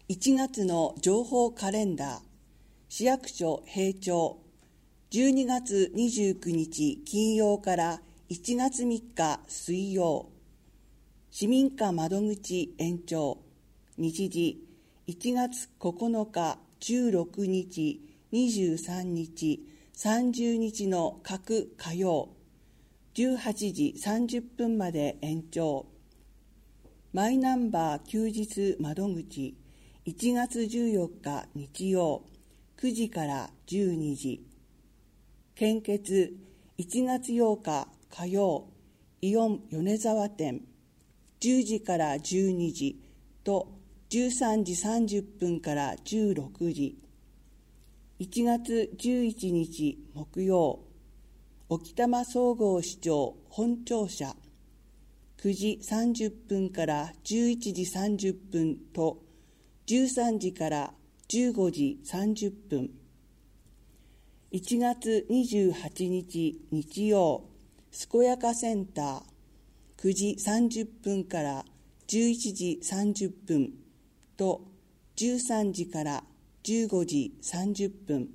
1月の情報カレンダー、市役所閉庁、12月29日金曜から1月3日水曜、市民課窓口延長、日時1月9日、16日、23日、30日の各火曜、18時30分まで延長。マイナンバー休日窓口、1月14日日曜、9時から12時。献血、1月8日火曜、イオン米沢店、10時から12時と13時30分から16時。1月11日木曜、沖多摩総合市長本庁舎、9時30分から11時30分と13時から15時30分。1月28日日曜、健やかセンター、9時30分から11時30分と13時から15時30分。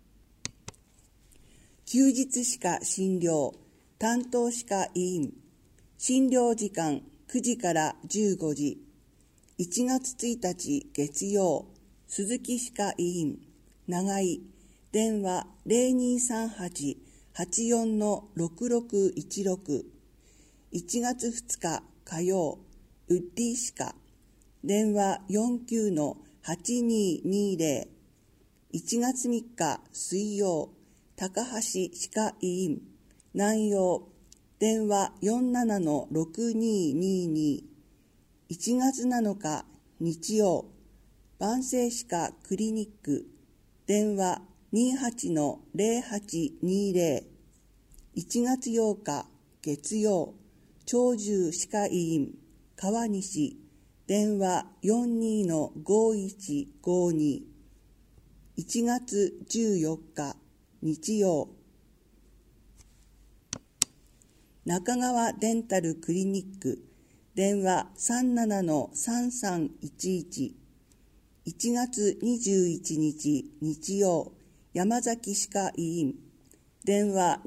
休日歯科診療担当歯科医院、診療時間9時から15時。1月1日月曜、鈴木歯科医院、長井、電話 0238-84-6616。1月2日火曜、ウッディ歯科、電話 49-8220。1月3日水曜、高橋歯科医院、南陽、電話 47-6222。1月7日日曜、万世歯科クリニック、電話 28-0820。1月8日月曜、長寿歯科医院、川西、電話 42-5152。1月14日日曜、中川デンタルクリニック、電話 37-3311。1月21日日曜、山崎歯科医院、電話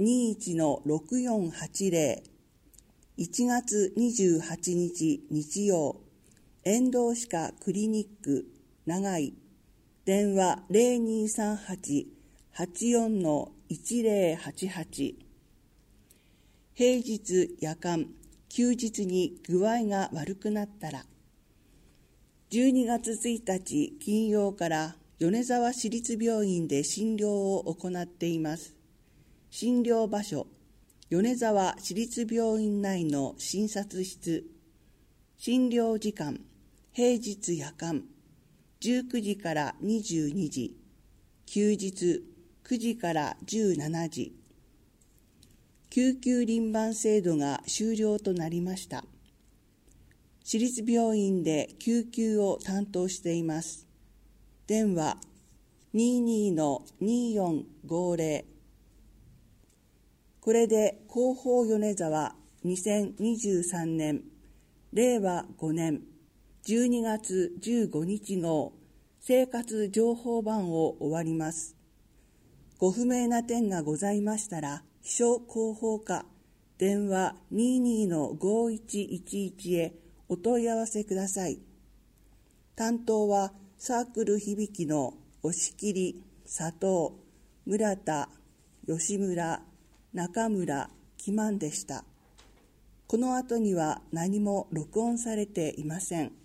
21-6480。1月28日日曜、遠藤歯科クリニック、長井、電話 0238-84-1088。平日、夜間、休日に具合が悪くなったら、12月1日金曜から米沢市立病院で診療を行っています。診療場所、米沢市立病院内の診察室。診療時間、平日夜間、19時から22時、休日9時から17時。救急輪番制度が終了となりました。市立病院で救急を担当しています。電話 22-2450。これで広報米沢2023年令和5年12月15日号生活情報版を終わります。ご不明な点がございましたら、秘書広報課電話 22-5111 へお問い合わせください。担当はサークル響きの押切、佐藤、村田、吉村、中村、木満でした。この後には何も録音されていません。